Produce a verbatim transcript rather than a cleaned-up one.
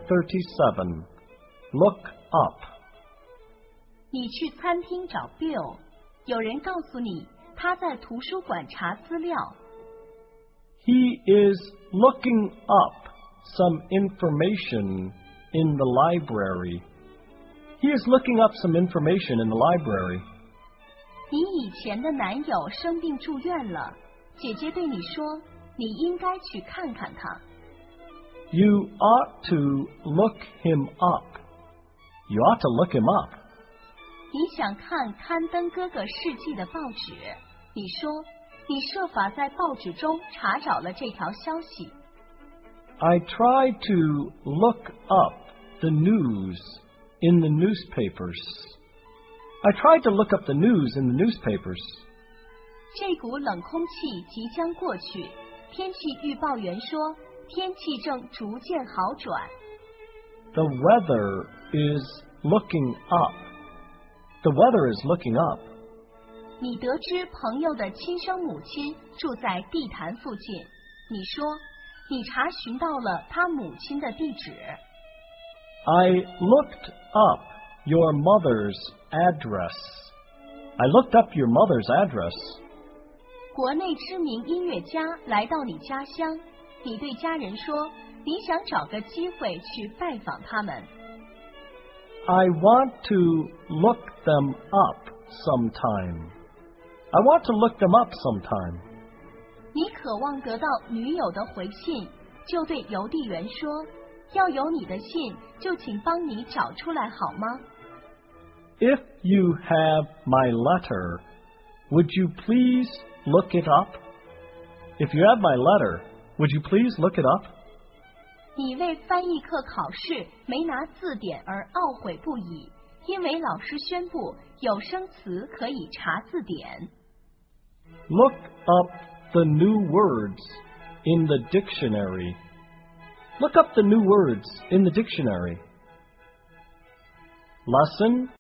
thirty-seven. Look up. 你去餐厅找 Bill， 有人告诉你他在图书馆查资料。 He is looking up some information in the library. He is looking up some information in the library. 你以前的男友生病住院了，姐姐对你说，你应该去看看他。 You ought to look him up. You ought to look him up. 你想看刊登哥哥事迹的报纸，你说你设法在报纸中查找了这条消息。 I tried to look up the news in the newspapers. I tried to look up the news in the newspapers. 这股冷空气即将过去，天气预报员说，天气正逐渐好转。 The weather is looking up. The weather is looking up. 你得知朋友的亲生母亲住在地坛附近，你说你查询到了他母亲的地址。 I looked up your mother's address. I looked up your mother's address. 国内知名音乐家来到你家乡，你对家人说，你想找个机会去拜访他们。 I want to look them up sometime. I want to look them up sometime. 你渴望得到女友的回信，就对邮递员说，要有你的信，就请帮你找出来好吗？ If you have my letter, would you please look it up? If you have my letter, would you please look it up? 你为翻译课考试没拿字典而懊悔不已，因为老师宣布有声词可以查字典。 Look up the new words in the dictionary. Look up the new words in the dictionary. Lesson